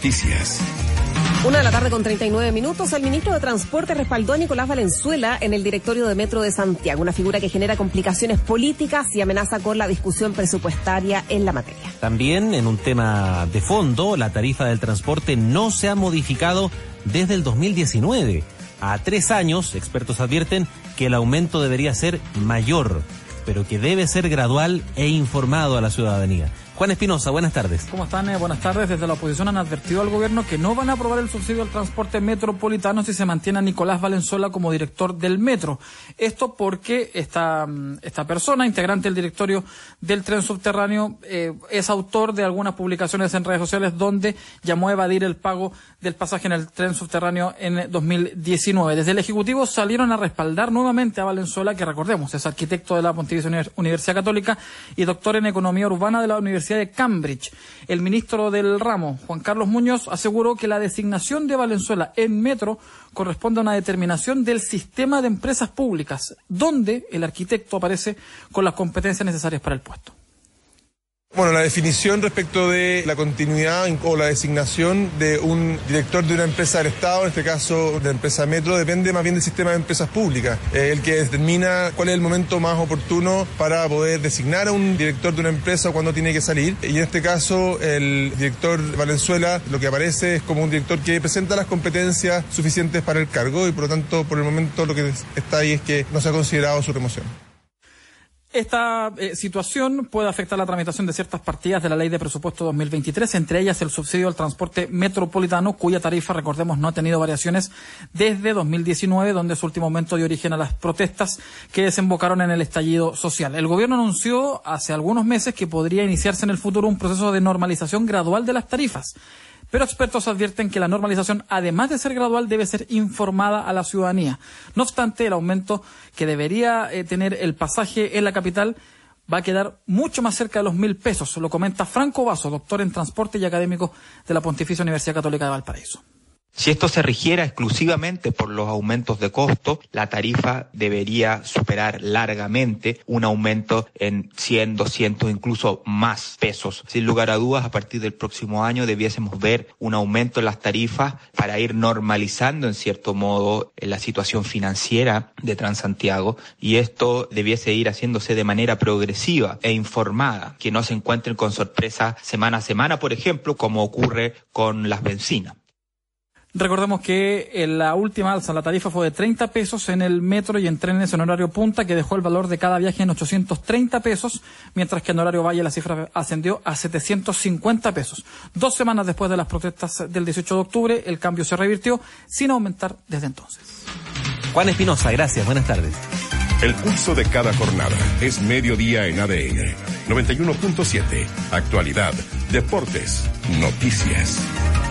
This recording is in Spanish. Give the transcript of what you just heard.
Noticias. 1:39 p.m. El ministro de Transporte respaldó a Nicolás Valenzuela en el directorio de Metro de Santiago, una figura que genera complicaciones políticas y amenaza con la discusión presupuestaria en la materia. También, en un tema de fondo, la tarifa del transporte no se ha modificado desde el 2019. A 3 años, expertos advierten que el aumento debería ser mayor, pero que debe ser gradual e informado a la ciudadanía. Juan Espinosa, buenas tardes. ¿Cómo están? Buenas tardes. Desde la oposición han advertido al gobierno que no van a aprobar el subsidio al transporte metropolitano si se mantiene a Nicolás Valenzuela como director del metro. Esto porque esta persona, integrante del directorio del tren subterráneo, es autor de algunas publicaciones en redes sociales donde llamó a evadir el pago del pasaje en el tren subterráneo en 2019. Desde el Ejecutivo salieron a respaldar nuevamente a Valenzuela, que recordemos, es arquitecto de la Pontificia Universidad Católica y doctor en Economía Urbana de la Universidad de Cambridge. El ministro del ramo, Juan Carlos Muñoz, aseguró que la designación de Valenzuela en metro corresponde a una determinación del sistema de empresas públicas, donde el arquitecto aparece con las competencias necesarias para el puesto. Bueno, la definición respecto de la continuidad o la designación de un director de una empresa del Estado, en este caso de la empresa Metro, depende más bien del sistema de empresas públicas, el que determina cuál es el momento más oportuno para poder designar a un director de una empresa o cuándo tiene que salir. Y en este caso, el director Valenzuela lo que aparece es como un director que presenta las competencias suficientes para el cargo y por lo tanto, por el momento lo que está ahí es que no se ha considerado su remoción. Esta situación puede afectar la tramitación de ciertas partidas de la Ley de Presupuesto 2023, entre ellas el subsidio al transporte metropolitano, cuya tarifa, recordemos, no ha tenido variaciones desde 2019, donde su último aumento dio origen a las protestas que desembocaron en el estallido social. El gobierno anunció hace algunos meses que podría iniciarse en el futuro un proceso de normalización gradual de las tarifas. Pero expertos advierten que la normalización, además de ser gradual, debe ser informada a la ciudadanía. No obstante, el aumento que debería tener el pasaje en la capital va a quedar mucho más cerca de los 1.000 pesos. Lo comenta Franco Vaso, doctor en transporte y académico de la Pontificia Universidad Católica de Valparaíso. Si esto se rigiera exclusivamente por los aumentos de costo, la tarifa debería superar largamente un aumento en 100, 200, incluso más pesos. Sin lugar a dudas, a partir del próximo año debiésemos ver un aumento en las tarifas para ir normalizando en cierto modo la situación financiera de Transantiago, y esto debiese ir haciéndose de manera progresiva e informada, que no se encuentren con sorpresas semana a semana, por ejemplo, como ocurre con las bencinas. Recordemos que en la última alza la tarifa fue de 30 pesos en el metro y en trenes en horario punta, que dejó el valor de cada viaje en 830 pesos, mientras que en horario valle la cifra ascendió a 750 pesos. 2 semanas después de las protestas del 18 de octubre, el cambio se revirtió sin aumentar desde entonces. Juan Espinosa, gracias, buenas tardes. El pulso de cada jornada es mediodía en ADN. 91.7. Actualidad, deportes, noticias.